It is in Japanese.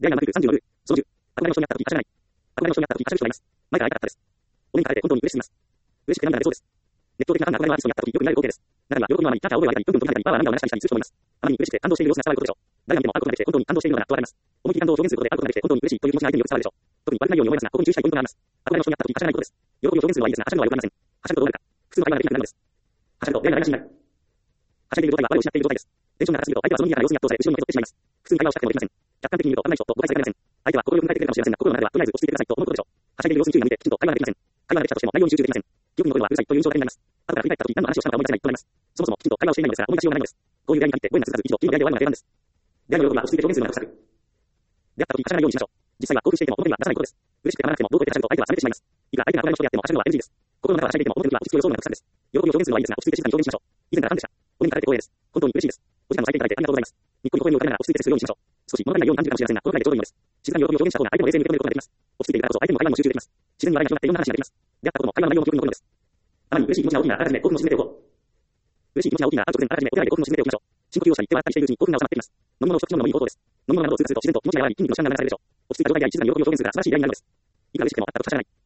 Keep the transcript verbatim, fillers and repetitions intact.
出会いがなくさんじゅうのルール。そのじゅう。憧れの人に会った時走らない。憧れの人に会った時走る人がいます。前から会いたかったです。お目にかかれて本当に嬉しすぎます。嬉しくて涙が出そうです。熱狂的なファンが憧れのアーティストに会った時よく見られる光景です。中には、喜びのあまり、キャーキャー覚える間に、ぐんぐん飛び跳ねたり、パワー涙を流したりする人もいます。あまりに嬉しくて感動している様子が伝わることでしょう。誰が見ても会うことができて本当に感動しているのだなとわかります。思い切り感動を表現することで会うことができて本当に嬉しいという気持ちが相手によく伝わるでしょう。特に悪くないように思いますが、ここに注意したいポイントがあります。憧れの人に会った時走らないことです。喜びを表現するのはいいですが、はしゃぐのはよくありません。はしゃぐとどうなるか。普通の会話ができなくなるのです。はしゃぐと出会いが台無しになる。はしゃいでいる状態は我を失っている状態です。テンションが高すぎると相手はその賑やかな様子に圧倒され後ろにのけぞってしまいます。普通に会話をしたくてもできません。客観的に見ると危ない人と誤解されかねません。相手は快く迎えてくれるかもしれませんが、心の中ではとりあえず落ち着いてくださいと思うことでしょう。はしゃいでいる様子に注意が向いてきちんと会話ができません。会話ができたとしても内容に集中できません。記憶に残るのはうるさいという印象だけになります。後から振り返った時何の話をしたのか思い出せないとなります。そもそもきちんと会話をしていないのですから思い出しようがないのです。こういう出会いに限ってご縁が続かず一度きりの出会いで終わるのが定番です。出会いの喜びは落ち着いて表現するのが不作。出会った時にはしゃがないようにしましょう。実際は興奮していても表には出さないことです。嬉しくてたまらなくてもどうこう言ってはしゃぐと相手は冷めてしまいます。いくら相手が憧れの人であってもはしゃぐのは エヌジー です。心の中ははしゃいでいても表には落ち着きを装うのが不作です。喜びを表現するのはいいですが落ち着いて静かに表現しましょう。以前からファンでした。お目にかかれて光栄です。本当に嬉しいです。お時間を割いていただいてありがとうございます。にっこり微笑みを浮かべながら落ち着いて接するようにしましょう。少し物足りないように感じるかもしれませんが、このくらいでちょうどいいのです。静かに喜びを表現した方が相手も冷静に受け止めることができます。落ち着いているからこそ相手も会話にも集中できます。自然に笑いが広がっていろんな話ができます。出会ったことも会話の内容も記憶に残るのです。あまりに嬉しい気持ちが大きいならあらかじめ興奮を沈めておこう。嬉しい気持ちが大きいなら会う直前あらかじめお手洗いで興奮を沈めておきましょう。深呼吸をしたり手を洗ったりしているうちに興奮が収まっています。飲み物を一口飲むのもいい方法です。飲み物などを通過すると自然と気持ちが和らぎ筋肉の負担が流れるでしょう。落ち着いた状態ではいちずに喜びを表現するが素晴らしい出会いになるのです。いくら嬉しくてもあったことはしゃがない。